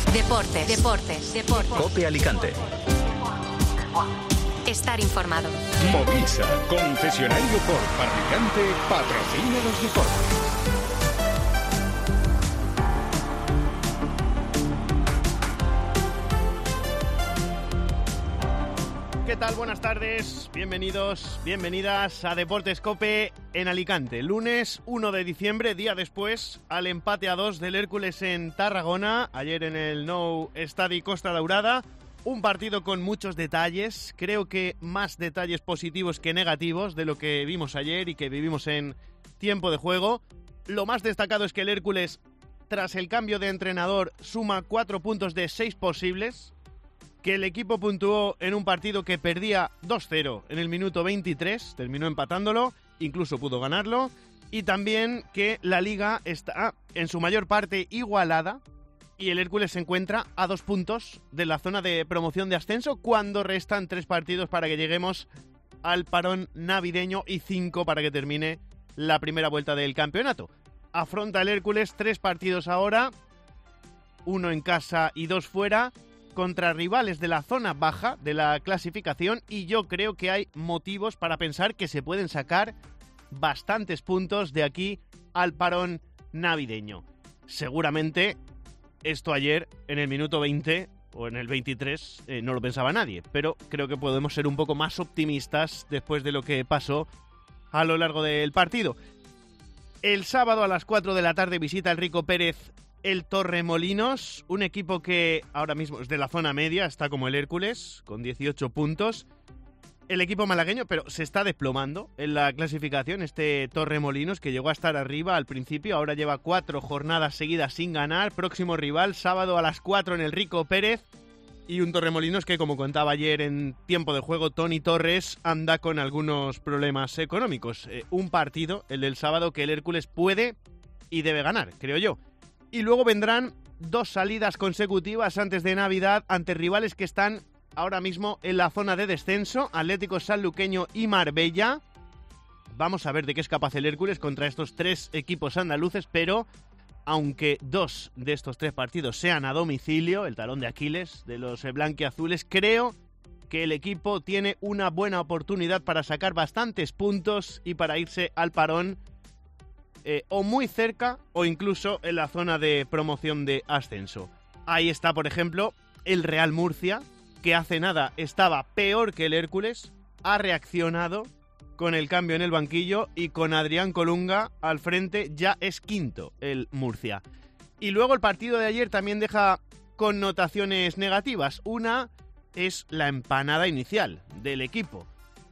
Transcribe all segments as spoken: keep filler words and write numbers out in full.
Deportes, deportes, deportes. COPE Alicante. Estar informado. Movisa, concesionario Ford Alicante, patrocina los deportes. ¿Qué tal? Buenas tardes, bienvenidos, bienvenidas a Deportes COPE en Alicante. Lunes uno de diciembre, día después, al empate a dos del Hércules en Tarragona, ayer en el Nou Estadi Costa Daurada. Un partido con muchos detalles, creo que más detalles positivos que negativos de lo que vimos ayer y que vivimos en tiempo de juego. Lo más destacado es que el Hércules, tras el cambio de entrenador, suma cuatro puntos de seis posibles, que el equipo puntuó en un partido que perdía dos cero en el minuto veintitrés, terminó empatándolo, incluso pudo ganarlo, y también que la liga está en su mayor parte igualada y el Hércules se encuentra a dos puntos de la zona de promoción de ascenso cuando restan tres partidos para que lleguemos al parón navideño y cinco para que termine la primera vuelta del campeonato. Afronta el Hércules tres partidos ahora, uno en casa y dos fuera, contra rivales de la zona baja de la clasificación, y yo creo que hay motivos para pensar que se pueden sacar bastantes puntos de aquí al parón navideño. Seguramente esto ayer en el minuto veinte o en el veintitrés eh, no lo pensaba nadie, pero creo que podemos ser un poco más optimistas después de lo que pasó a lo largo del partido. El sábado a las cuatro de la tarde visita el Rico Pérez el Torremolinos, un equipo que ahora mismo es de la zona media, está como el Hércules, con dieciocho puntos. El equipo malagueño, pero se está desplomando en la clasificación, este Torremolinos, que llegó a estar arriba al principio, ahora lleva cuatro jornadas seguidas sin ganar. Próximo rival, sábado a las cuatro en el Rico Pérez, y un Torremolinos que, como contaba ayer en tiempo de juego Tony Torres, anda con algunos problemas económicos. Eh, un partido, el del sábado, que el Hércules puede y debe ganar, creo yo. Y luego vendrán dos salidas consecutivas antes de Navidad ante rivales que están ahora mismo en la zona de descenso, Atlético Sanluqueño y Marbella. Vamos a ver de qué es capaz el Hércules contra estos tres equipos andaluces, pero aunque dos de estos tres partidos sean a domicilio, el talón de Aquiles de los blanquiazules, creo que el equipo tiene una buena oportunidad para sacar bastantes puntos y para irse al parón Eh, o muy cerca o incluso en la zona de promoción de ascenso. Ahí está, por ejemplo, el Real Murcia, que hace nada estaba peor que el Hércules, ha reaccionado con el cambio en el banquillo y con Adrián Colunga al frente ya es quinto el Murcia. Y luego el partido de ayer también deja connotaciones negativas. Una es la empanada inicial del equipo,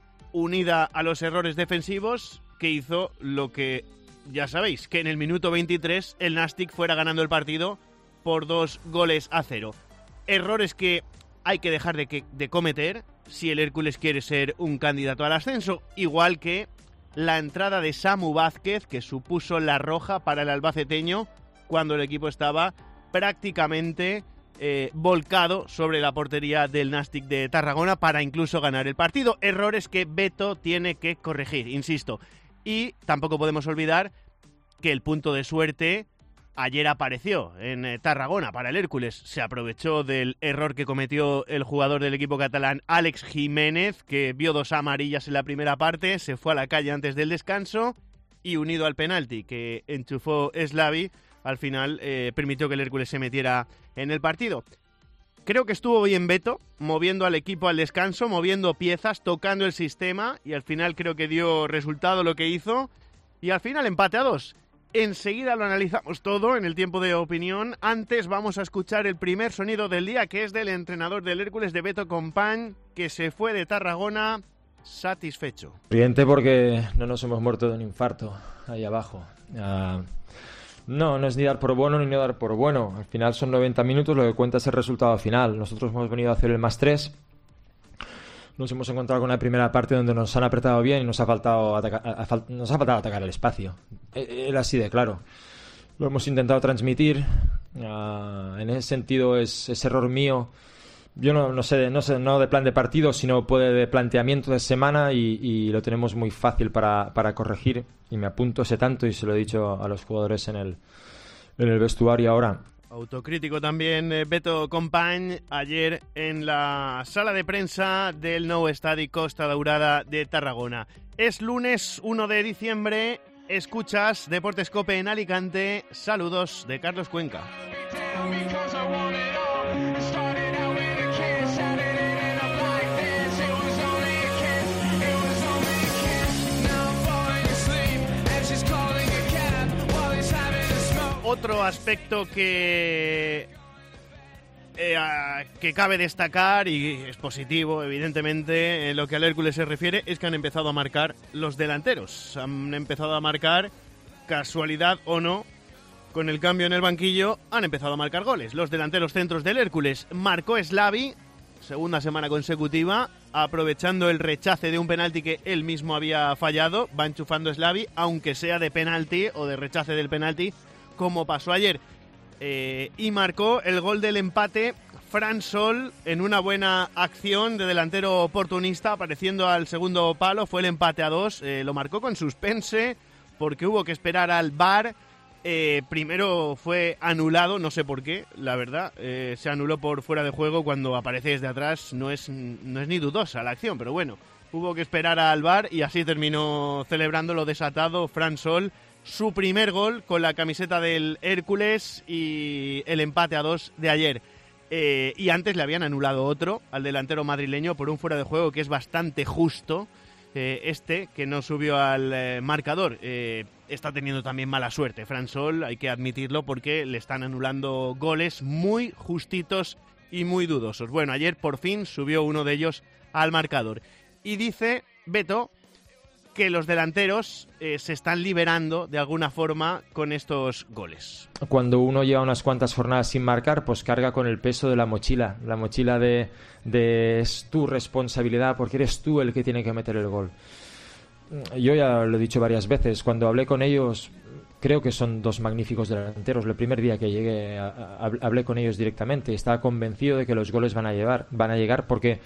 unida a los errores defensivos, que hizo lo que ya sabéis, que en el minuto veintitrés el Nastic fuera ganando el partido por dos goles a cero. Errores que hay que dejar de, que, de cometer si el Hércules quiere ser un candidato al ascenso, igual que la entrada de Samu Vázquez, que supuso la roja para el albaceteño cuando el equipo estaba prácticamente eh, volcado sobre la portería del Nastic de Tarragona para incluso ganar el partido. Errores que Beto tiene que corregir, insisto. Y tampoco podemos olvidar que el punto de suerte ayer apareció en eh, Tarragona para el Hércules. Se aprovechó del error que cometió el jugador del equipo catalán, Alex Jiménez, que vio dos amarillas en la primera parte, se fue a la calle antes del descanso y, unido al penalti que enchufó Slavi, al final eh, permitió que el Hércules se metiera en el partido. Creo que estuvo bien Beto, moviendo al equipo al descanso, moviendo piezas, tocando el sistema, y al final creo que dio resultado lo que hizo. Y al final empate a dos. Enseguida lo analizamos todo en el tiempo de opinión. Antes vamos a escuchar el primer sonido del día, que es del entrenador del Hércules, de Beto Company, que se fue de Tarragona satisfecho. Evidente, porque no nos hemos muerto de un infarto ahí abajo. Uh... No, no es ni dar por bueno ni no dar por bueno. Al final son noventa minutos, lo que cuenta es el resultado final. Nosotros hemos venido a hacer el más tres. Nos hemos encontrado con una primera parte donde nos han apretado bien y nos ha faltado atacar, nos ha faltado atacar el espacio. Era así de claro. Lo hemos intentado transmitir. Uh, en ese sentido es, es error mío. Yo no, no sé, no sé, no de plan de partido, sino puede de planteamiento de semana, y, y lo tenemos muy fácil para, para corregir. Y me apunto ese tanto y se lo he dicho a los jugadores en el, en el vestuario ahora. Autocrítico también eh, Beto Company ayer en la sala de prensa del nou estadi Costa Daurada de Tarragona. Es lunes uno de diciembre, escuchas Deportes Cope en Alicante. Saludos de Carlos Cuenca. Otro aspecto que, eh, que cabe destacar y es positivo, evidentemente, en lo que al Hércules se refiere, es que han empezado a marcar los delanteros. Han empezado a marcar, casualidad o no, con el cambio en el banquillo, han empezado a marcar goles. Los delanteros centros del Hércules. Marcó Slavi, segunda semana consecutiva, aprovechando el rechace de un penalti que él mismo había fallado. Va enchufando Slavi, aunque sea de penalti o de rechace del penalti, como pasó ayer, eh, y marcó el gol del empate Fran Sol en una buena acción de delantero oportunista, apareciendo al segundo palo. Fue el empate a dos, eh, lo marcó con suspense porque hubo que esperar al V A R. Eh, primero fue anulado, no sé por qué, la verdad, eh, se anuló por fuera de juego cuando aparece desde atrás. No es, no es ni dudosa la acción, pero bueno, hubo que esperar al V A R y así terminó celebrando lo desatado Fran Sol. Su primer gol con la camiseta del Hércules y el empate a dos de ayer. Eh, y antes le habían anulado otro al delantero madrileño por un fuera de juego que es bastante justo. Eh, este, que no subió al eh, marcador. Eh, está teniendo también mala suerte Fran Sol, hay que admitirlo, porque le están anulando goles muy justitos y muy dudosos. Bueno, ayer por fin subió uno de ellos al marcador. Y dice Beto que los delanteros eh, se están liberando de alguna forma con estos goles. Cuando uno lleva unas cuantas jornadas sin marcar, pues carga con el peso de la mochila, la mochila de, de es tu responsabilidad porque eres tú el que tiene que meter el gol. Yo ya lo he dicho varias veces, cuando hablé con ellos, creo que son dos magníficos delanteros. El primer día que llegué a, a, hablé con ellos directamente, estaba convencido de que los goles van a llevar, van a llegar porque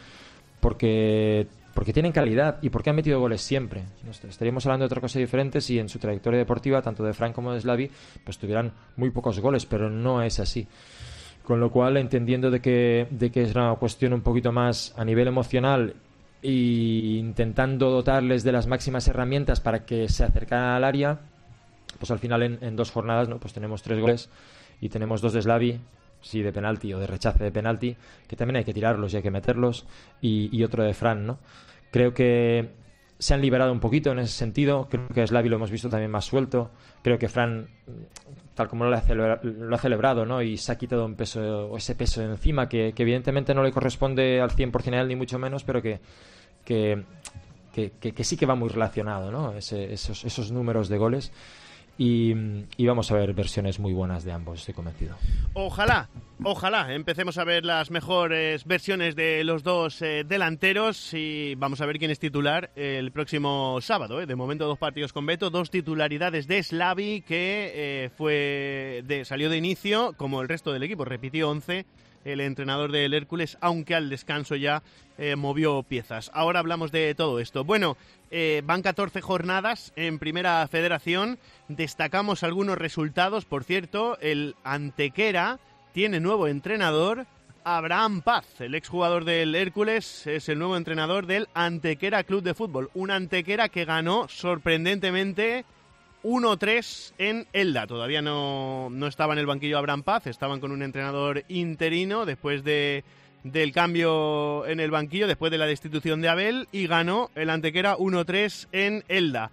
porque porque tienen calidad y porque han metido goles siempre. Estaríamos hablando de otra cosa diferente si en su trayectoria deportiva, tanto de Fran como de Slavi, pues tuvieran muy pocos goles, pero no es así. Con lo cual, entendiendo de que, de que es una cuestión un poquito más a nivel emocional e intentando dotarles de las máximas herramientas para que se acercaran al área, pues al final en, en dos jornadas, ¿no?, pues tenemos tres goles y tenemos dos de Slavi, sí, de penalti o de rechace de penalti, que también hay que tirarlos y hay que meterlos, y, y otro de Fran, ¿no? Creo que se han liberado un poquito en ese sentido. Creo que Slavi lo hemos visto también más suelto. Creo que Fran, tal como lo ha celebrado, lo ha celebrado, ¿no?, y se ha quitado un peso, o ese peso de encima que, que evidentemente no le corresponde al cien por ciento a él, ni mucho menos, pero que, que, que, que, que sí que va muy relacionado, ¿no?, ese, esos, esos números de goles. Y, y vamos a ver versiones muy buenas de ambos, estoy convencido. Ojalá, ojalá empecemos a ver las mejores versiones de los dos eh, delanteros, y vamos a ver quién es titular el próximo sábado. Eh. De momento dos partidos con Beto, dos titularidades de Slavi, que eh, fue de, salió de inicio como el resto del equipo, repitió once el entrenador del Hércules, aunque al descanso ya eh, movió piezas. Ahora hablamos de todo esto. Bueno, eh, van catorce jornadas en Primera Federación. Destacamos algunos resultados. Por cierto, el Antequera tiene nuevo entrenador. Abraham Paz, el exjugador del Hércules, es el nuevo entrenador del Antequera Club de Fútbol. Un Antequera que ganó sorprendentemente uno tres en Elda. Todavía no, no estaba en el banquillo Abraham Paz, estaban con un entrenador interino después de, del cambio en el banquillo, después de la destitución de Abel, y ganó el Antequera uno tres en Elda.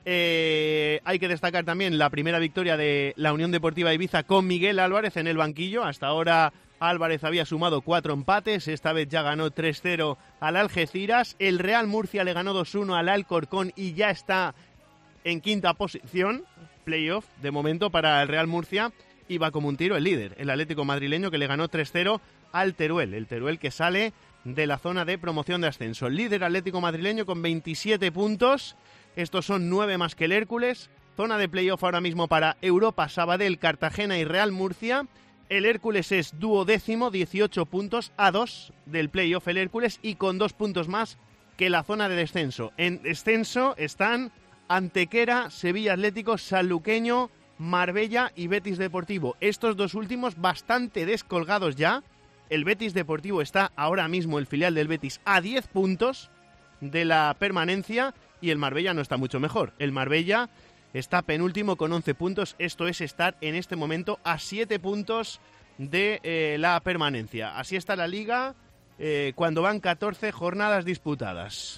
Eh, hay que destacar también la primera victoria de la Unión Deportiva Ibiza con Miguel Álvarez en el banquillo. Hasta ahora Álvarez había sumado cuatro empates, esta vez ya ganó tres cero al Algeciras. El Real Murcia le ganó dos uno al Alcorcón y ya está en quinta posición, playoff de momento para el Real Murcia, y va como un tiro el líder, el Atlético madrileño, que le ganó tres cero al Teruel, el Teruel que sale de la zona de promoción de ascenso. El líder Atlético madrileño con veintisiete puntos, estos son nueve más que el Hércules. Zona de playoff ahora mismo para Europa, Sabadell, Cartagena y Real Murcia. El Hércules es duodécimo, dieciocho puntos, a dos del playoff el Hércules, y con dos puntos más que la zona de descenso. En descenso están Antequera, Sevilla Atlético, Sanluqueño Marbella y Betis Deportivo. Estos dos últimos bastante descolgados ya. El Betis Deportivo está ahora mismo, el filial del Betis, a diez puntos de la permanencia y el Marbella no está mucho mejor. El Marbella está penúltimo con once puntos. Esto es estar en este momento a siete puntos de eh, la permanencia. Así está la Liga eh, cuando van catorce jornadas disputadas.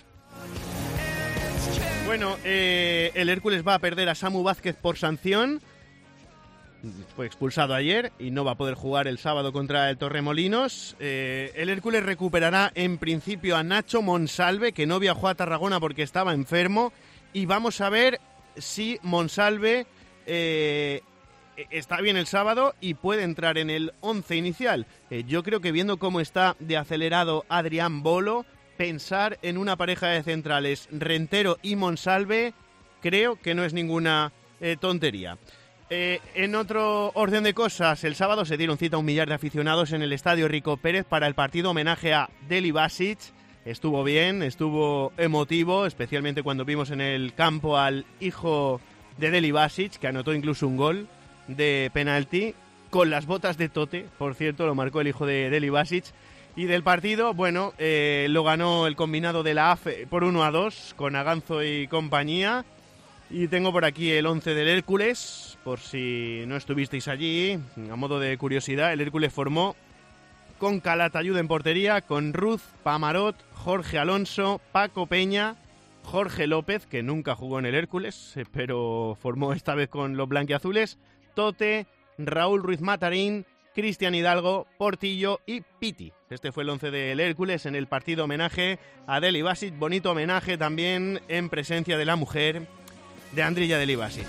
Bueno, eh, el Hércules va a perder a Samu Vázquez por sanción. Fue expulsado ayer y no va a poder jugar el sábado contra el Torremolinos. Eh, el Hércules recuperará en principio a Nacho Monsalve, que no viajó a Tarragona porque estaba enfermo. Y vamos a ver si Monsalve eh, está bien el sábado y puede entrar en el once inicial. Eh, yo creo que viendo cómo está de acelerado Adrián Bolo, pensar en una pareja de centrales, Rentero y Monsalve, creo que no es ninguna eh, tontería. Eh, en otro orden de cosas, el sábado se dieron cita a un millar de aficionados en el Estadio Rico Pérez para el partido homenaje a Deli Basic. Estuvo bien, estuvo emotivo, especialmente cuando vimos en el campo al hijo de Deli Basic, que anotó incluso un gol de penalti, con las botas de Tote, por cierto, lo marcó el hijo de Deli Basic. Y del partido, bueno, eh, lo ganó el combinado de la A F E por uno a dos, con Aganzo y compañía. Y tengo por aquí el once del Hércules, por si no estuvisteis allí, a modo de curiosidad. El Hércules formó con Calatayud en portería, con Ruz, Pamarot, Jorge Alonso, Paco Peña, Jorge López, que nunca jugó en el Hércules, pero formó esta vez con los blanquiazules, Tote, Raúl Ruiz Matarín, Cristian Hidalgo, Portillo y Piti. Este fue el once del Hércules en el partido homenaje a Deli Basic. Bonito homenaje también en presencia de la mujer de Andrilla Deli Basic.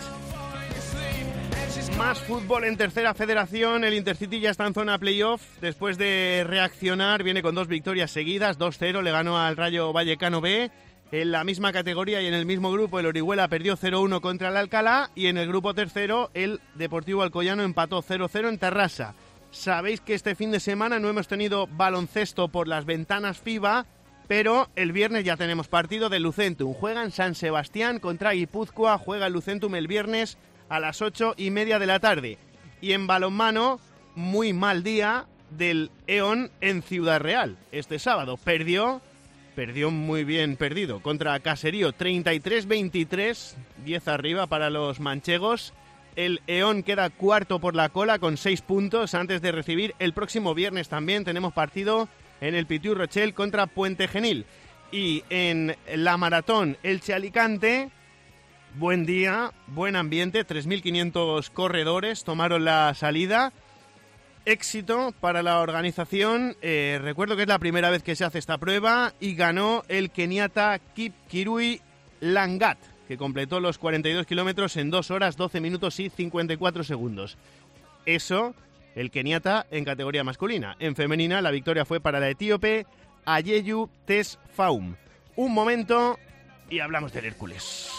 Más fútbol en tercera federación. El Intercity ya está en zona playoff. Después de reaccionar, viene con dos victorias seguidas. dos cero le ganó al Rayo Vallecano B. En la misma categoría y en el mismo grupo, el Orihuela perdió cero uno contra el Alcalá. Y en el grupo tercero, el Deportivo Alcoyano empató cero cero en Tarrasa. Sabéis que este fin de semana no hemos tenido baloncesto por las ventanas FIBA, pero el viernes ya tenemos partido de Lucentum. Juega en San Sebastián contra Guipúzcoa. Juega el Lucentum el viernes a las ocho y media de la tarde. Y en balonmano, muy mal día del E O N en Ciudad Real. Este sábado perdió, perdió muy bien perdido, contra Caserío, treinta y tres veintitrés, diez arriba para los manchegos. El E O N queda cuarto por la cola con seis puntos antes de recibir el próximo viernes también. Tenemos partido en el Pitiu Rochelle contra Puente Genil. Y en la maratón Elche-Alicante, buen día, buen ambiente, tres mil quinientos corredores tomaron la salida. Éxito para la organización. Eh, recuerdo que es la primera vez que se hace esta prueba y ganó el keniata Kipkirui Langat, que completó los cuarenta y dos kilómetros en dos horas, doce minutos y cincuenta y cuatro segundos. Eso, el keniata en categoría masculina. En femenina, la victoria fue para la etíope Ayeyu Tesfaum. Un momento y hablamos del Hércules.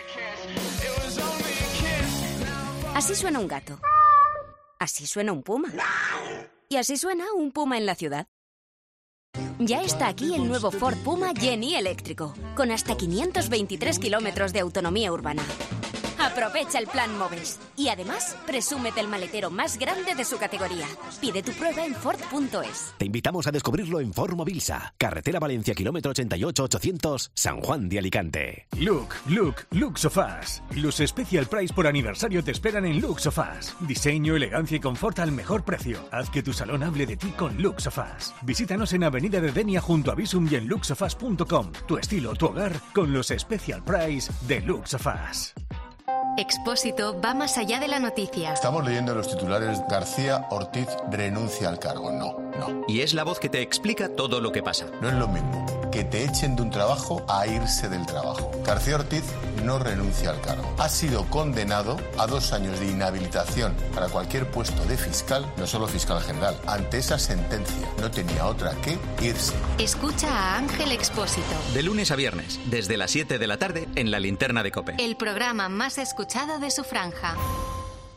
Así suena un gato. Así suena un puma. Y así suena un puma en la ciudad. Ya está aquí el nuevo Ford Puma Jenny eléctrico, con hasta quinientos veintitrés kilómetros de autonomía urbana. Aprovecha el plan Moves y además presúmete el maletero más grande de su categoría. Pide tu prueba en Ford punto es. Te invitamos a descubrirlo en Ford Mobilsa, carretera Valencia, kilómetro ochenta y ocho ochocientos, San Juan de Alicante. Look, look, Look Sofás. Los Special Price por aniversario te esperan en Look Sofás. Diseño, elegancia y confort al mejor precio. Haz que tu salón hable de ti con Look Sofás. Visítanos en Avenida de Denia junto a Visum y en look sofás punto com. Tu estilo, tu hogar con los Special Price de Look Sofás. Expósito va más allá de la noticia. Estamos leyendo los titulares. García Ortiz renuncia al cargo. No, no. Y es la voz que te explica todo lo que pasa. No es lo mismo que te echen de un trabajo a irse del trabajo. García Ortiz no renuncia al cargo. Ha sido condenado a dos años de inhabilitación para cualquier puesto de fiscal, no solo fiscal general. Ante esa sentencia no tenía otra que irse. Escucha a Ángel Expósito. De lunes a viernes, desde las siete de la tarde, en La Linterna de COPE. El programa más escuchado de su franja.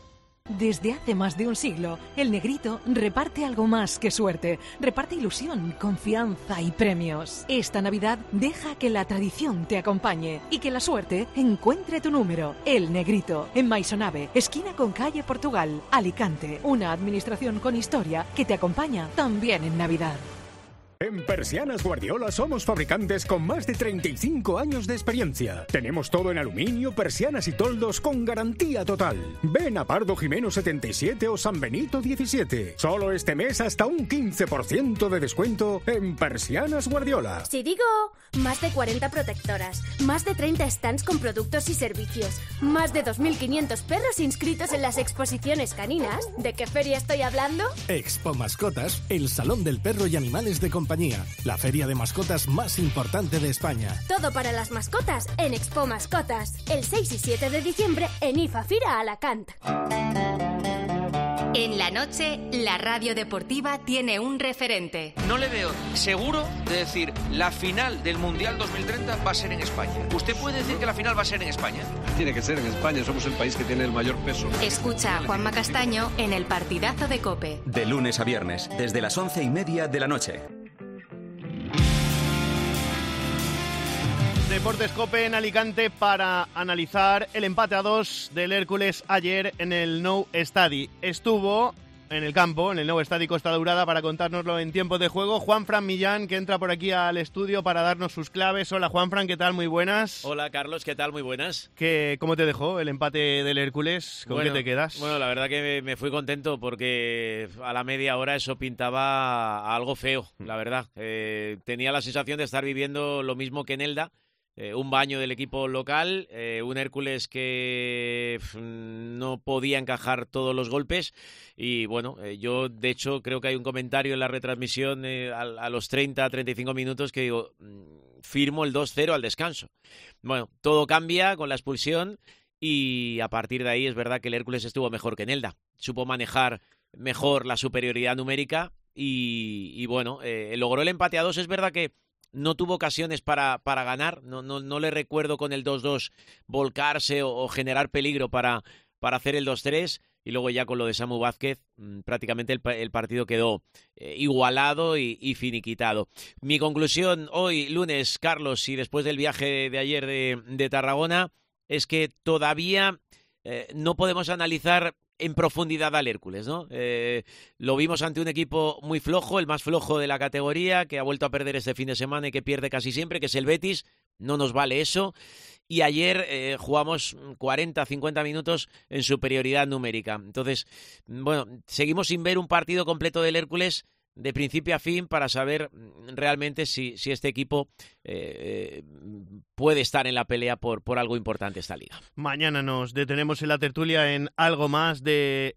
Desde hace más de un siglo, el Negrito reparte algo más que suerte. Reparte ilusión, confianza y premios. Esta Navidad deja que la tradición te acompañe y que la suerte encuentre tu número. El Negrito, en Maisonave, esquina con calle Portugal, Alicante. Una administración con historia que te acompaña también en Navidad. En Persianas Guardiola somos fabricantes con más de treinta y cinco años de experiencia. Tenemos todo en aluminio, persianas y toldos con garantía total. Ven a Pardo Jimeno setenta y siete o San Benito diecisiete. Solo este mes hasta un quince por ciento de descuento en Persianas Guardiola. Si digo más de cuarenta protectoras, más de treinta stands con productos y servicios, más de dos mil quinientos perros inscritos en las exposiciones caninas, ¿de qué feria estoy hablando? Expo Mascotas, el salón del perro y animales de compañía. La feria de mascotas más importante de España. Todo para las mascotas en Expo Mascotas. El seis y siete de diciembre en IFA Fira Alacant. En la noche, la radio deportiva tiene un referente. No le veo seguro de decir la final del Mundial dos mil treinta va a ser en España. ¿Usted puede decir que la final va a ser en España? Tiene que ser en España, somos el país que tiene el mayor peso. Escucha a Juanma Castaño en el partidazo de COPE. De lunes a viernes, desde las once y media de la noche. Deportes COPE en Alicante para analizar el empate a dos del Hércules ayer en el Nou Estadi. Estuvo en el campo, en el Nou Estadi Costa Daurada, para contárnoslo en tiempos de juego Juanfran Millán, que entra por aquí al estudio para darnos sus claves. Hola Juanfran, ¿qué tal? Muy buenas. Hola Carlos, ¿qué tal? Muy buenas. ¿Qué, ¿Cómo te dejó el empate del Hércules? ¿Con bueno, qué te quedas? Bueno, la verdad que me fui contento porque a la media hora eso pintaba a algo feo, la verdad. Eh, tenía la sensación de estar viviendo lo mismo que en Elda. Eh, un baño del equipo local, eh, un Hércules que pff, no podía encajar todos los golpes y bueno, eh, yo de hecho creo que hay un comentario en la retransmisión eh, a, a los treinta, treinta y cinco minutos que digo, firmo el dos cero al descanso. Bueno, todo cambia con la expulsión y a partir de ahí es verdad que el Hércules estuvo mejor que en Elda, supo manejar mejor la superioridad numérica y, y bueno, eh, logró el empate a dos. Es verdad que no tuvo ocasiones para, para ganar, no, no, no le recuerdo con el dos dos volcarse o, o generar peligro para, para hacer el dos tres y luego ya con lo de Samu Vázquez prácticamente el, el partido quedó eh, igualado y, y finiquitado. Mi conclusión hoy, lunes, Carlos, y después del viaje de ayer de, de Tarragona, es que todavía eh, no podemos analizar en profundidad al Hércules, ¿no? Eh, lo vimos ante un equipo muy flojo, el más flojo de la categoría, que ha vuelto a perder este fin de semana y que pierde casi siempre, que es el Betis. No nos vale eso. Y ayer eh, jugamos cuarenta, cincuenta minutos en superioridad numérica. Entonces, bueno, seguimos sin ver un partido completo del Hércules de principio a fin para saber realmente si, si este equipo eh, puede estar en la pelea por, por algo importante esta liga. Mañana nos detenemos en la tertulia en algo más de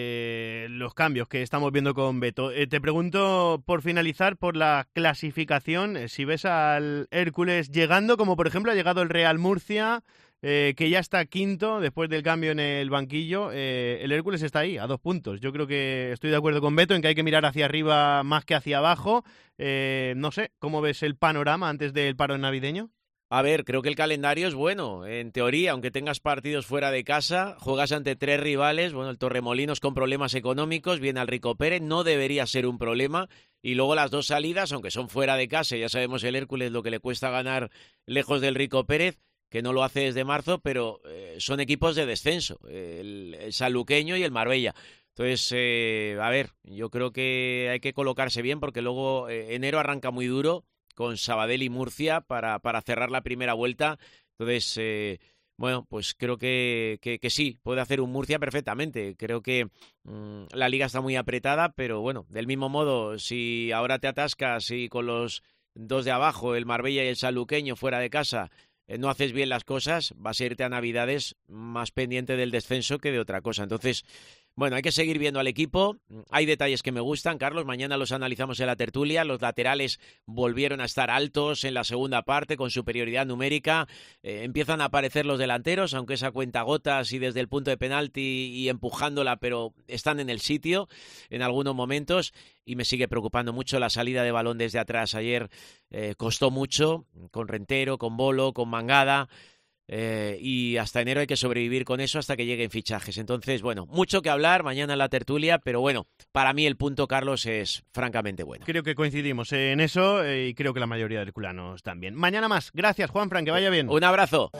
eh, los cambios que estamos viendo con Beto. Eh, te pregunto, por finalizar, por la clasificación, eh, si ves al Hércules llegando, como por ejemplo ha llegado el Real Murcia, Eh, que ya está quinto después del cambio en el banquillo. Eh, el Hércules está ahí, a dos puntos. Yo creo que estoy de acuerdo con Beto en que hay que mirar hacia arriba más que hacia abajo. Eh, no sé, ¿cómo ves el panorama antes del paro navideño? A ver, creo que el calendario es bueno. En teoría, aunque tengas partidos fuera de casa, juegas ante tres rivales. Bueno, el Torremolinos con problemas económicos, viene al Rico Pérez, no debería ser un problema. Y luego las dos salidas, aunque son fuera de casa, ya sabemos el Hércules lo que le cuesta ganar lejos del Rico Pérez, que no lo hace desde marzo, pero eh, son equipos de descenso, el, el Sanluqueño y el Marbella. Entonces, eh, a ver, yo creo que hay que colocarse bien porque luego eh, enero arranca muy duro con Sabadell y Murcia para, para cerrar la primera vuelta. Entonces, eh, bueno, pues creo que, que, que sí, puede hacer un Murcia perfectamente. Creo que mmm, la liga está muy apretada, pero bueno, del mismo modo, si ahora te atascas y con los dos de abajo, el Marbella y el Sanluqueño fuera de casa, no haces bien las cosas, vas a irte a Navidades más pendiente del descenso que de otra cosa. Entonces, bueno, hay que seguir viendo al equipo. Hay detalles que me gustan, Carlos. Mañana los analizamos en la tertulia. Los laterales volvieron a estar altos en la segunda parte con superioridad numérica. Eh, empiezan a aparecer los delanteros, aunque es a cuentagotas y desde el punto de penalti y empujándola, pero están en el sitio en algunos momentos. Y me sigue preocupando mucho la salida de balón desde atrás. Ayer eh, costó mucho, con Rentero, con Bolo, con Mangada. Eh, y hasta enero hay que sobrevivir con eso hasta que lleguen fichajes. Entonces, bueno, mucho que hablar mañana en la tertulia, pero bueno, para mí el punto, Carlos, es francamente bueno. Creo que coincidimos en eso eh, y creo que la mayoría de herculanos también. Mañana más. Gracias, Juanfran, que vaya bien. Un abrazo.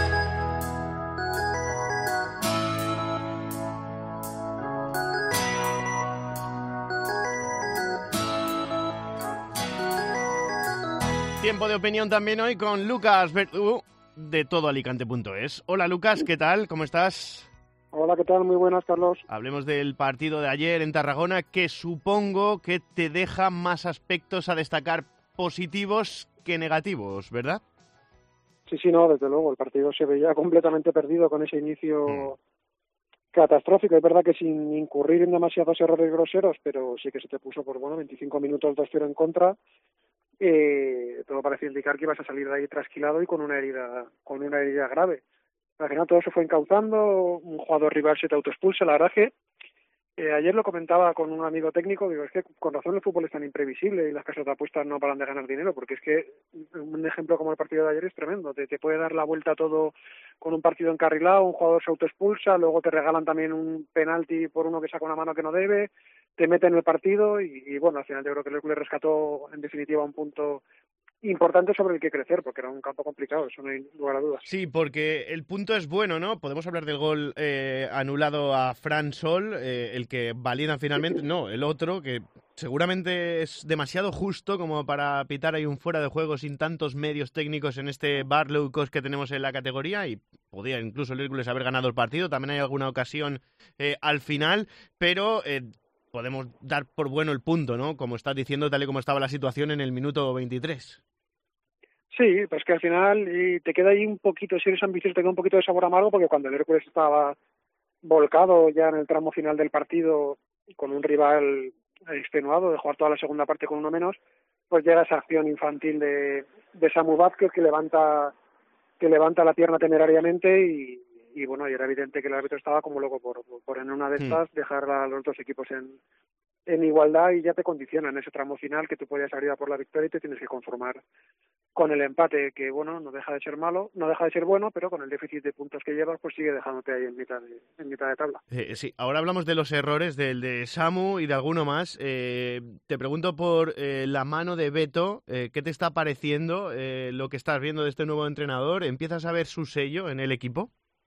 Tiempo de opinión también hoy con Lucas Verdú de todo alicante punto es. Hola Lucas, ¿qué tal? ¿Cómo estás? Hola, ¿qué tal? Muy buenas, Carlos. Hablemos del partido de ayer en Tarragona, que supongo que te deja más aspectos a destacar positivos que negativos, ¿verdad? Sí, sí, no, desde luego. El partido se veía completamente perdido con ese inicio mm. catastrófico. Es verdad que sin incurrir en demasiados errores groseros, pero sí que se te puso por, bueno, veinticinco minutos dos cero en contra. Eh, todo parecía indicar que ibas a salir de ahí trasquilado y con una herida con una herida grave. Al final todo se fue encauzando, un jugador rival se te autoexpulsa, la verdad que eh, ayer lo comentaba con un amigo técnico, digo, es que con razón el fútbol es tan imprevisible y las casas de apuestas no paran de ganar dinero, porque es que un ejemplo como el partido de ayer es tremendo, te, te puede dar la vuelta todo con un partido encarrilado, un jugador se autoexpulsa, luego te regalan también un penalti por uno que saca una mano que no debe, te mete en el partido y, y bueno, al final yo creo que el Hércules rescató en definitiva un punto importante sobre el que crecer, porque era un campo complicado, eso no hay lugar a dudas. Sí, porque el punto es bueno, ¿no? Podemos hablar del gol eh, anulado a Fran Sol, eh, el que validan finalmente, no, el otro, que seguramente es demasiado justo como para pitar ahí un fuera de juego sin tantos medios técnicos en este bar low cost que tenemos en la categoría, y podía incluso el Hércules haber ganado el partido, también hay alguna ocasión eh, al final, pero... Eh, podemos dar por bueno el punto, ¿no? Como estás diciendo, tal y como estaba la situación en el minuto veintitrés. Sí, pues que al final y te queda ahí un poquito, si eres ambicioso, te queda un poquito de sabor amargo, porque cuando el Hércules estaba volcado ya en el tramo final del partido, con un rival extenuado de jugar toda la segunda parte con uno menos, pues llega esa acción infantil de, de Samu Vázquez que levanta, que levanta la pierna temerariamente y... y bueno, y era evidente que el árbitro estaba como loco por, por, por en una de estas mm. dejar a los dos equipos en, en igualdad y ya te condiciona en ese tramo final que tú podías salir a por la victoria y te tienes que conformar con el empate, que bueno, no deja de ser malo, no deja de ser bueno, pero con el déficit de puntos que llevas, pues sigue dejándote ahí en mitad de, en mitad de tabla. Eh, sí, ahora hablamos de los errores del de Samu y de alguno más. Eh, te pregunto por eh, la mano de Beto, eh, ¿qué te está pareciendo eh, lo que estás viendo de este nuevo entrenador? ¿Empiezas a ver su sello en el equipo?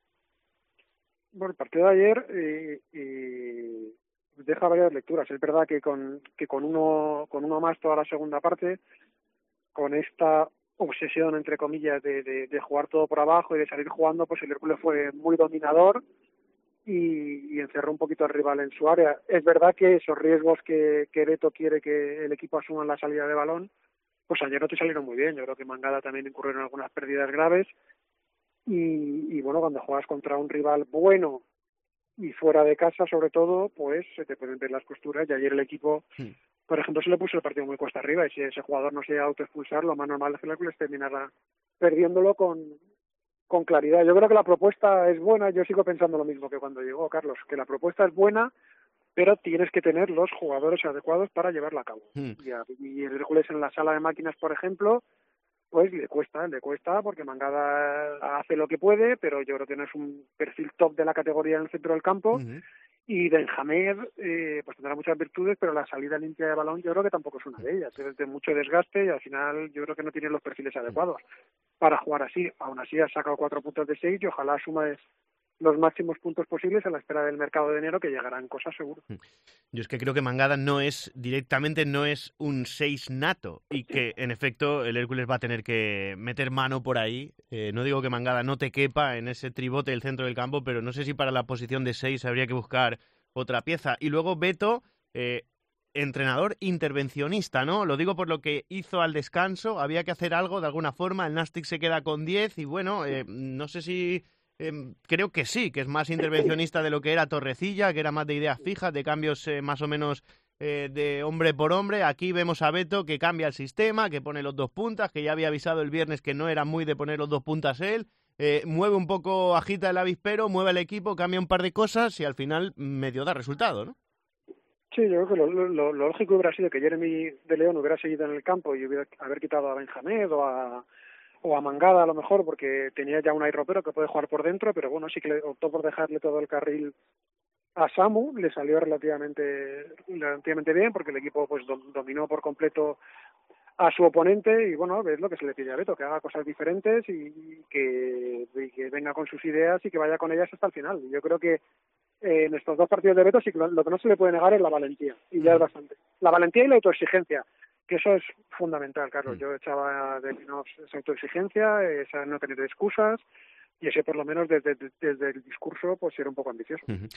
Bueno, el partido de ayer eh, eh, deja varias lecturas. Es verdad que con que con uno con uno más toda la segunda parte, con esta obsesión entre comillas de, de, de jugar todo por abajo y de salir jugando, pues el Hércules fue muy dominador y, y encerró un poquito al rival en su área. Es verdad que esos riesgos que, que Beto quiere que el equipo asuma en la salida de balón, pues ayer no te salieron muy bien. Yo creo que Mangada también incurrió en algunas pérdidas graves. Y, y bueno, cuando juegas contra un rival bueno y fuera de casa sobre todo, pues se te pueden ver las costuras y ayer el equipo, sí. por ejemplo, se le puso el partido muy cuesta arriba y si ese jugador no se llega a autoexpulsar, lo más normal es que el Hércules terminara perdiéndolo con, con claridad. Yo creo que la propuesta es buena, yo sigo pensando lo mismo que cuando llegó Carlos, que la propuesta es buena, pero tienes que tener los jugadores adecuados para llevarla a cabo. Mm. Y, a, y el Hércules en la sala de máquinas, por ejemplo, pues le cuesta, le cuesta porque Mangada hace lo que puede, pero yo creo que no es un perfil top de la categoría en el centro del campo. Uh-huh. Y Benjamín eh, pues tendrá muchas virtudes, pero la salida limpia de balón yo creo que tampoco es una de ellas. Es de mucho desgaste y al final yo creo que no tiene los perfiles adecuados para jugar así. Aún así ha sacado cuatro puntos de seis y ojalá suma los máximos puntos posibles a la espera del mercado de enero, que llegarán cosas seguro. Yo es que creo que Mangada no es, directamente no es un seis nato y que en efecto el Hércules va a tener que meter mano por ahí. Eh, no digo que Mangada no te quepa en ese tribote del centro del campo, pero no sé si para la posición de seis habría que buscar otra pieza. Y luego Beto, eh, entrenador intervencionista, ¿no? Lo digo por lo que hizo al descanso, había que hacer algo de alguna forma, el Nastic se queda con diez y bueno, eh, no sé si... Eh, creo que sí, que es más intervencionista de lo que era Torrecilla, que era más de ideas fijas, de cambios eh, más o menos eh, de hombre por hombre. Aquí vemos a Beto que cambia el sistema, que pone los dos puntas, que ya había avisado el viernes que no era muy de poner los dos puntas él. Eh, mueve un poco, agita el avispero, mueve el equipo, cambia un par de cosas y al final medio da resultado, ¿no? Sí, yo creo que lo, lo, lo lógico hubiera sido que Jeremy de León hubiera seguido en el campo y hubiera haber quitado a Benjamín o a... o a Mangada a lo mejor, porque tenía ya un Ropero que puede jugar por dentro, pero bueno, sí que le optó por dejarle todo el carril a Samu, le salió relativamente relativamente bien, porque el equipo pues dom, dominó por completo a su oponente, y bueno, es lo que se le pide a Beto, que haga cosas diferentes y que, y que venga con sus ideas y que vaya con ellas hasta el final. Yo creo que eh, en estos dos partidos de Beto sí que lo, lo que no se le puede negar es la valentía, y ya es bastante. La valentía y la autoexigencia, que eso es fundamental, Carlos. Yo echaba de menos esa autoexigencia, esa no tener excusas, y ese por lo menos desde, desde el discurso pues ser un poco ambicioso. Uh-huh.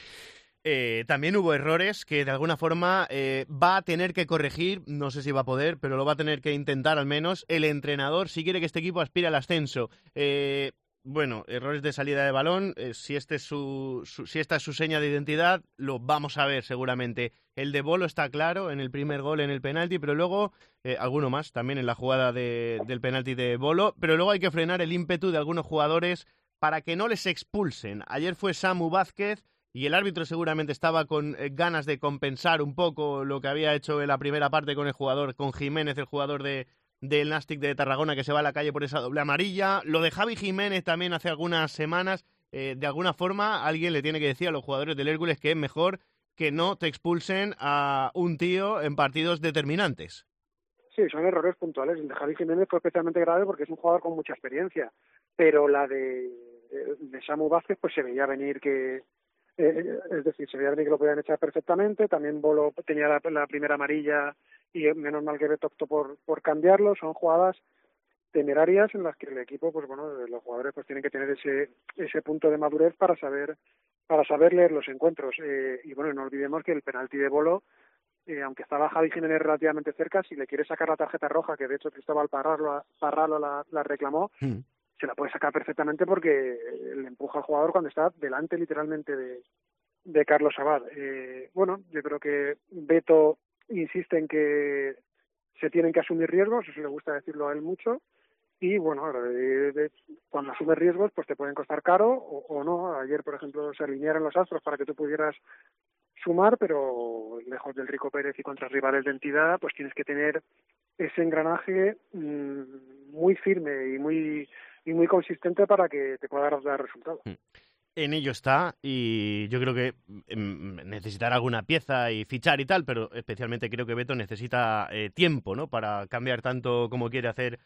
Eh, también hubo errores que de alguna forma eh, va a tener que corregir, no sé si va a poder, pero lo va a tener que intentar al menos el entrenador si quiere que este equipo aspire al ascenso. Eh, bueno, errores de salida de balón, eh, si, este es su, su, si esta es su seña de identidad, lo vamos a ver seguramente. El de Bolo está claro, en el primer gol, en el penalti, pero luego eh, alguno más también en la jugada de, del penalti de Bolo, pero luego hay que frenar el ímpetu de algunos jugadores para que no les expulsen. Ayer fue Samu Vázquez y el árbitro seguramente estaba con eh, ganas de compensar un poco lo que había hecho en la primera parte con el jugador, con Jiménez, el jugador de del Nàstic de Tarragona, que se va a la calle por esa doble amarilla. Lo de Javi Jiménez también hace algunas semanas. Eh, de alguna forma alguien le tiene que decir a los jugadores del Hércules que es mejor que no te expulsen a un tío en partidos determinantes. Sí, son errores puntuales. El de Javi Jiménez fue especialmente grave porque es un jugador con mucha experiencia, pero la de, de Samu Vázquez pues se veía venir que, eh, es decir, se veía venir que lo podían echar perfectamente. También Bolo tenía la, la primera amarilla y menos mal que Beto optó por, por cambiarlo. Son jugadas temerarias en las que el equipo, pues bueno, los jugadores pues tienen que tener ese ese punto de madurez para saber para saber leer los encuentros. Eh, y bueno, no olvidemos que el penalti de Bolo, Eh, aunque estaba Javi Jiménez relativamente cerca, si le quiere sacar la tarjeta roja, que de hecho Cristóbal Parralo, Parralo la, la reclamó, mm. se la puede sacar perfectamente porque le empuja al jugador cuando está delante literalmente de, de Carlos Abad. Eh, bueno, yo creo que Beto insiste en que se tienen que asumir riesgos, eso le gusta decirlo a él mucho, y bueno, de, de, cuando asumes riesgos pues te pueden costar caro o, o no. Ayer, por ejemplo, se alinearon los astros para que tú pudieras sumar, pero lejos del Rico Pérez y contra rivales de entidad, pues tienes que tener ese engranaje mmm, muy firme y muy y muy consistente para que te pueda dar resultados. En ello está, y yo creo que mm, necesitará alguna pieza y fichar y tal, pero especialmente creo que Beto necesita eh, tiempo, ¿no?, para cambiar tanto como quiere hacer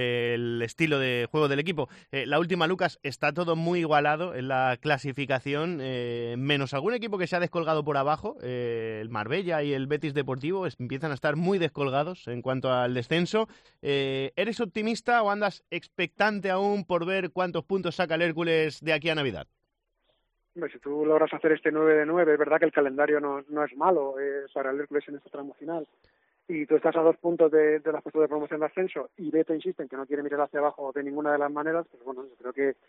el estilo de juego del equipo. Eh, la última, Lucas, está todo muy igualado en la clasificación, eh, menos algún equipo que se ha descolgado por abajo. Eh, el Marbella y el Betis Deportivo es, empiezan a estar muy descolgados en cuanto al descenso. Eh, ¿Eres optimista o andas expectante aún por ver cuántos puntos saca el Hércules de aquí a Navidad? Si tú logras hacer este nueve de nueve, es verdad que el calendario no, no es malo eh, para el Hércules en este tramo final, y tú estás a dos puntos de, de las puestos de promoción de ascenso, y Beto insiste en que no quiere mirar hacia abajo de ninguna de las maneras, pues bueno, yo creo que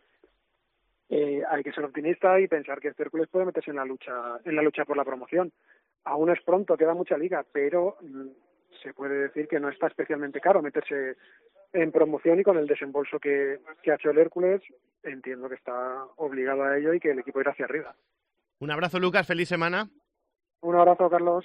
eh, hay que ser optimista y pensar que este Hércules puede meterse en la lucha en la lucha por la promoción. Aún es pronto, queda mucha liga, pero mmm, se puede decir que no está especialmente caro meterse en promoción, y con el desembolso que, que ha hecho el Hércules, entiendo que está obligado a ello y que el equipo irá hacia arriba. Un abrazo, Lucas, feliz semana. Un abrazo, Carlos.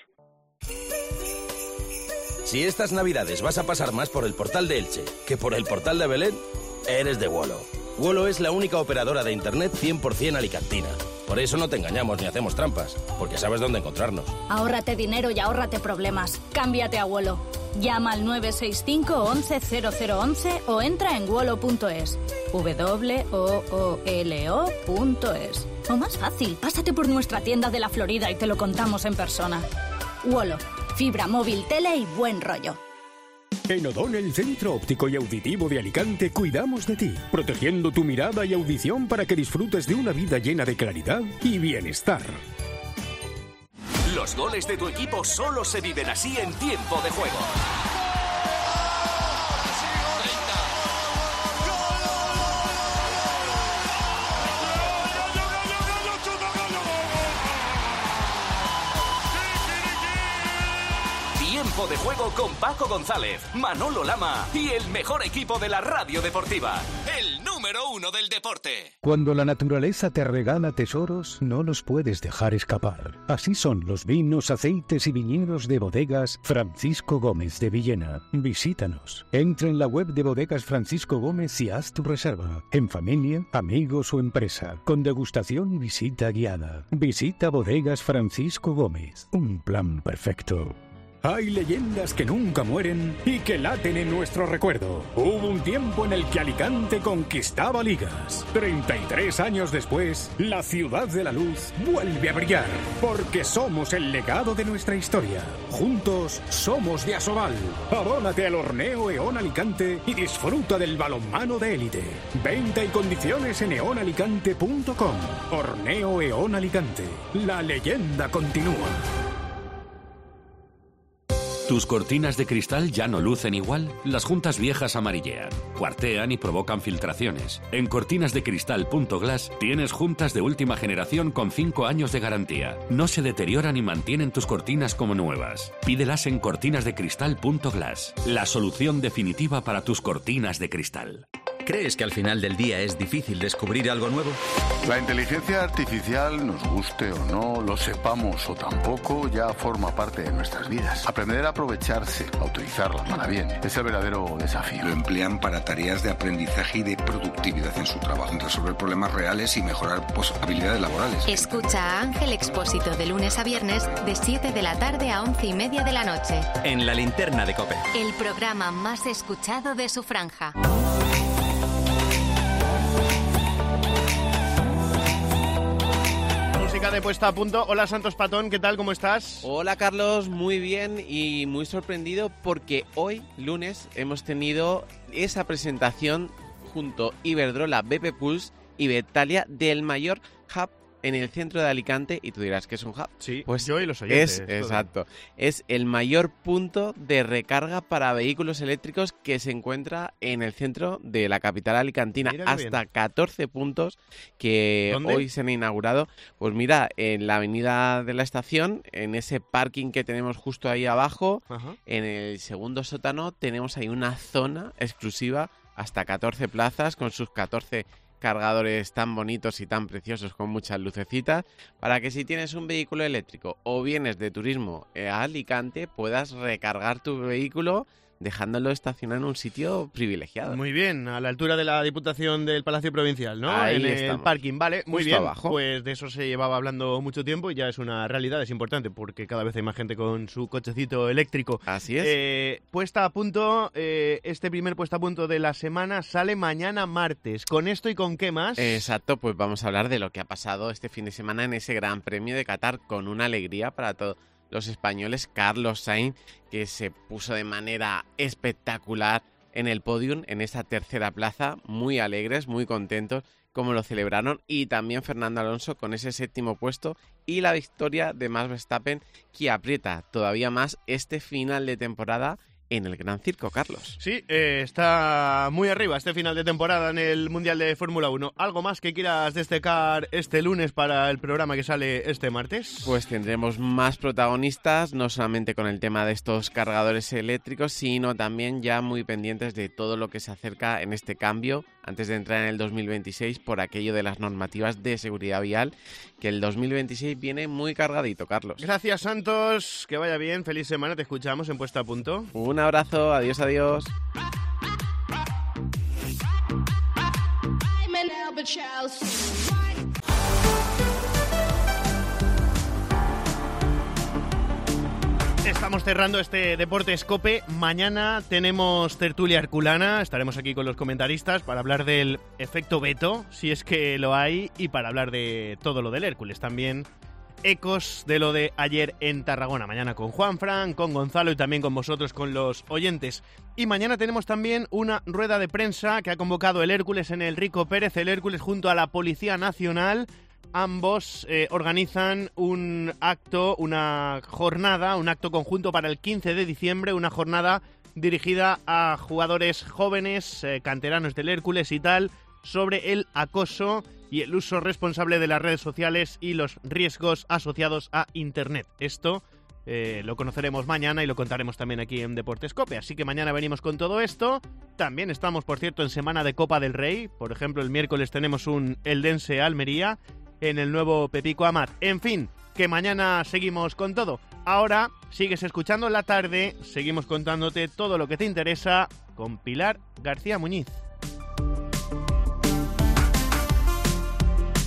Si estas Navidades vas a pasar más por el Portal de Elche que por el Portal de Belén, eres de Wolo. Wolo es la única operadora de Internet cien por ciento alicantina. Por eso no te engañamos ni hacemos trampas, porque sabes dónde encontrarnos. Ahórrate dinero y ahórrate problemas. Cámbiate a Wolo. Llama al nueve seis cinco once cero cero once o entra en wolo punto es. W O O L O punto es. O más fácil, pásate por nuestra tienda de la Florida y te lo contamos en persona. Wolo. Fibra móvil, tele y buen rollo. En O'Donnell, Centro Óptico y Auditivo de Alicante, cuidamos de ti, protegiendo tu mirada y audición para que disfrutes de una vida llena de claridad y bienestar. Los goles de tu equipo solo se viven así en tiempo de juego. Tiempo de juego con Paco González, Manolo Lama y el mejor equipo de la radio deportiva. El número uno del deporte. Cuando la naturaleza te regala tesoros, no los puedes dejar escapar. Así son los vinos, aceites y viñedos de Bodegas Francisco Gómez de Villena. Visítanos. Entra en la web de Bodegas Francisco Gómez y haz tu reserva. En familia, amigos o empresa. Con degustación y visita guiada. Visita Bodegas Francisco Gómez. Un plan perfecto. Hay leyendas que nunca mueren y que laten en nuestro recuerdo. Hubo un tiempo en el que Alicante conquistaba ligas. treinta y tres años después, la ciudad de la luz vuelve a brillar. Porque somos el legado de nuestra historia. Juntos somos de Asobal. Abónate al Horneo Eón Alicante y disfruta del balonmano de élite. Venta y condiciones en eón alicante punto com. Horneo Eón Alicante. La leyenda continúa. ¿Tus cortinas de cristal ya no lucen igual? Las juntas viejas amarillean, cuartean y provocan filtraciones. En cortinas de cristal punto glass tienes juntas de última generación con cinco años de garantía. No se deterioran y mantienen tus cortinas como nuevas. Pídelas en cortinas de cristal punto glass. La solución definitiva para tus cortinas de cristal. ¿Crees que al final del día es difícil descubrir algo nuevo? La inteligencia artificial, nos guste o no, lo sepamos o tampoco, ya forma parte de nuestras vidas. Aprender a aprovecharse, a utilizarla para bien, es el verdadero desafío. Lo emplean para tareas de aprendizaje y de productividad en su trabajo, en resolver problemas reales y mejorar pues, habilidades laborales. Escucha a Ángel Expósito de lunes a viernes de siete de la tarde a once y media de la noche. En La Linterna de COPE. El programa más escuchado de su franja. De puesta a punto. Hola Santos Patón, ¿qué tal? ¿Cómo estás? Hola Carlos, muy bien y muy sorprendido porque hoy, lunes, hemos tenido esa presentación junto a Iberdrola, B P Pulse y Betalia del mayor hub en el centro de Alicante, y tú dirás que es un hub. Sí, pues yo y los oyentes. Es, exacto. Es el mayor punto de recarga para vehículos eléctricos que se encuentra en el centro de la capital alicantina. Hasta bien. catorce puntos que ¿Dónde? Hoy se han inaugurado. Pues mira, en la avenida de la estación, en ese parking que tenemos justo ahí abajo, Ajá. en el segundo sótano, tenemos ahí una zona exclusiva, hasta catorce plazas, con sus catorce cargadores tan bonitos y tan preciosos con muchas lucecitas, para que si tienes un vehículo eléctrico o vienes de turismo a Alicante puedas recargar tu vehículo dejándolo estacionar en un sitio privilegiado. Muy bien, a la altura de la Diputación del Palacio Provincial, ¿no? Ahí en estamos. El parking, vale, muy Justo bien. Abajo. Pues de eso se llevaba hablando mucho tiempo y ya es una realidad, es importante porque cada vez hay más gente con su cochecito eléctrico. Así es. Eh, puesta a punto, eh, este primer puesta a punto de la semana sale mañana martes. ¿Con esto y con qué más? Exacto, pues vamos a hablar de lo que ha pasado este fin de semana en ese Gran Premio de Qatar, con una alegría para todos los españoles. Carlos Sainz, que se puso de manera espectacular en el podium, en esa tercera plaza, muy alegres, muy contentos como lo celebraron, y también Fernando Alonso con ese séptimo puesto y la victoria de Max Verstappen, que aprieta todavía más este final de temporada en el Gran Circo, Carlos. Sí, eh, está muy arriba este final de temporada en el Mundial de Fórmula uno. ¿Algo más que quieras destacar este lunes para el programa que sale este martes? Pues tendremos más protagonistas, no solamente con el tema de estos cargadores eléctricos, sino también ya muy pendientes de todo lo que se acerca en este cambio antes de entrar en el dos mil veintiséis por aquello de las normativas de seguridad vial, que el dos mil veintiséis viene muy cargadito, Carlos. Gracias, Santos, que vaya bien, feliz semana, te escuchamos en Puesta a Punto. Un abrazo, adiós, adiós. Estamos cerrando este Deportes COPE. Mañana tenemos tertulia herculana. Estaremos aquí con los comentaristas para hablar del efecto Beto, si es que lo hay, y para hablar de todo lo del Hércules. También ecos de lo de ayer en Tarragona. Mañana con Juanfran, con Gonzalo y también con vosotros, con los oyentes. Y mañana tenemos también una rueda de prensa que ha convocado el Hércules en el Rico Pérez. El Hércules junto a la Policía Nacional. Ambos eh, organizan un acto, una jornada, un acto conjunto para el quince de diciembre, una jornada dirigida a jugadores jóvenes, eh, canteranos del Hércules y tal, sobre el acoso y el uso responsable de las redes sociales y los riesgos asociados a Internet. Esto Eh, lo conoceremos mañana y lo contaremos también aquí en Deportes Cope. Así que mañana venimos con todo esto. También estamos, por cierto, en semana de Copa del Rey. Por ejemplo, el miércoles tenemos un Eldense Almería en el nuevo Pepico Amat. En fin, que mañana seguimos con todo. Ahora sigues escuchando La Tarde. Seguimos contándote todo lo que te interesa con Pilar García Muñiz.